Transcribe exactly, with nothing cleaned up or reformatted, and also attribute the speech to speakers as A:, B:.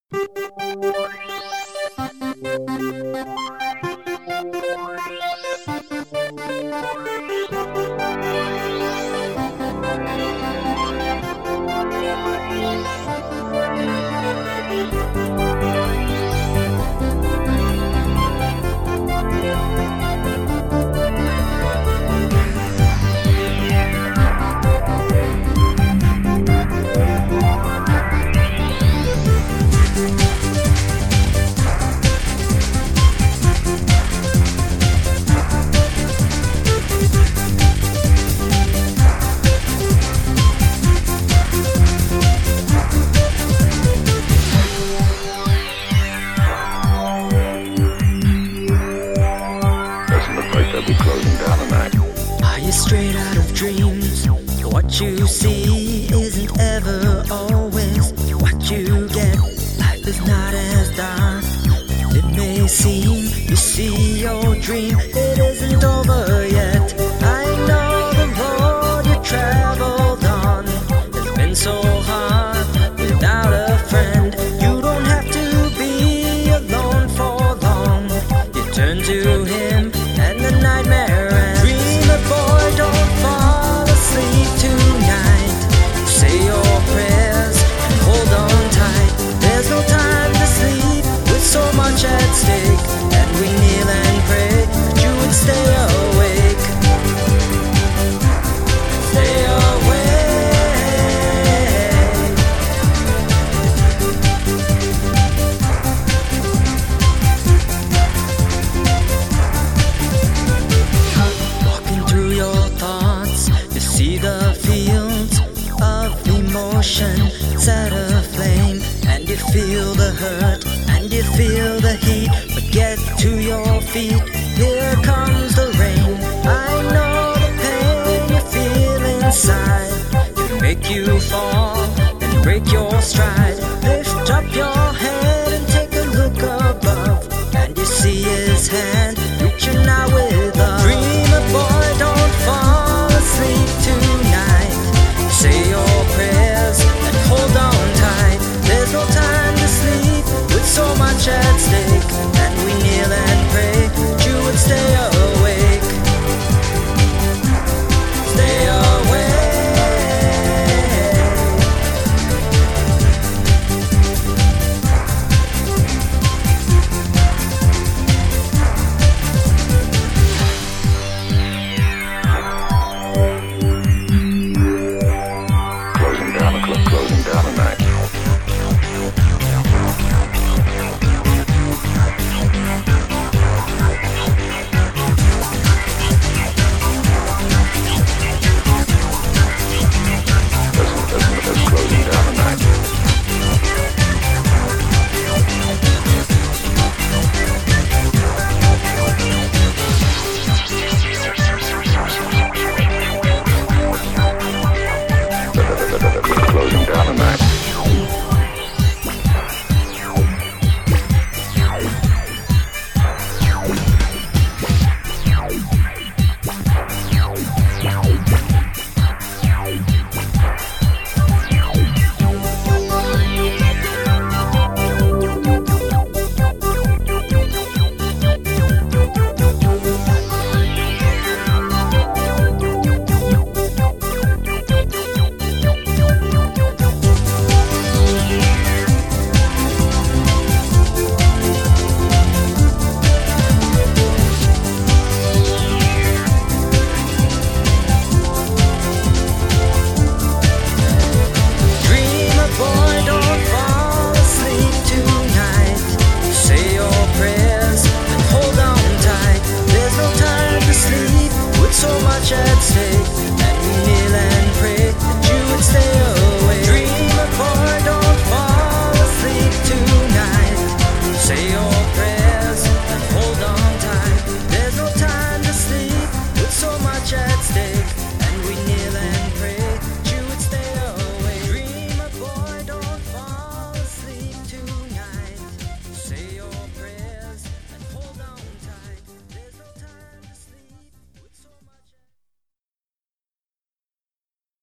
A: Are you straight out of dreams? What you see isn't ever always what you get. Life is not as dark as it may seem. You see your dream, it isn't over yet. I know the road you traveled on has been so hard without a friend. You don't have to be alone for long. You turn to him and the nightmare ends. Dreamer boy, don't fall asleep tonight. Say your prayers and hold on tight. There's no time to sleep with so much at stake, and we kneel and pray that you would stay awake. Stay awake. Walking through your thoughts, you see the fields of emotion set aflame, and you feel the hurt and you feel the heat. But get to your feet, here comes the rain. I know the pain you feel inside can make you fall and break your stride. Lift up your head and take a look above, and you see his hand reaching out with love. Dreamer boy, don't fall asleep tonight. Say your prayers and hold on tight. There's no time to sleep with so much at stake, and we kneel and